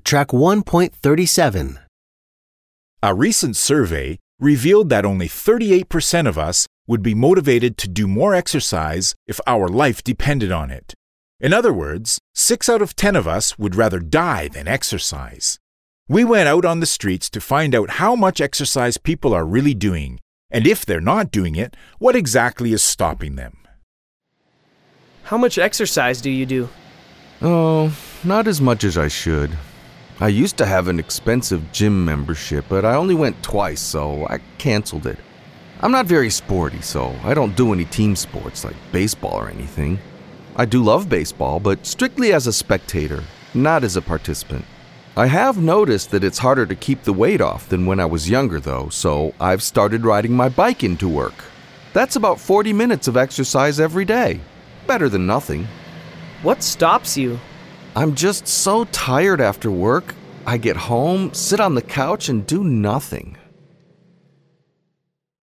Track 1.37. A recent survey revealed that only 38% of us would be motivated to do more exercise if our life depended on it. In other words, 6 out of 10 of us would rather die than exercise. We went out on the streets to find out how much exercise people are really doing, and if they're not doing it, what exactly is stopping them. How much exercise do you do? Oh, not as much as I should. I used to have an expensive gym membership, but I only went twice, so I canceled it. I'm not very sporty, so I don't do any team sports like baseball or anything. I do love baseball, but strictly as a spectator, not as a participant. I have noticed that it's harder to keep the weight off than when I was younger, though, so I've started riding my bike into work. That's about 40 minutes of exercise every day. Better than nothing. What stops you? I'm just so tired after work. I get home, sit on the couch, and do nothing.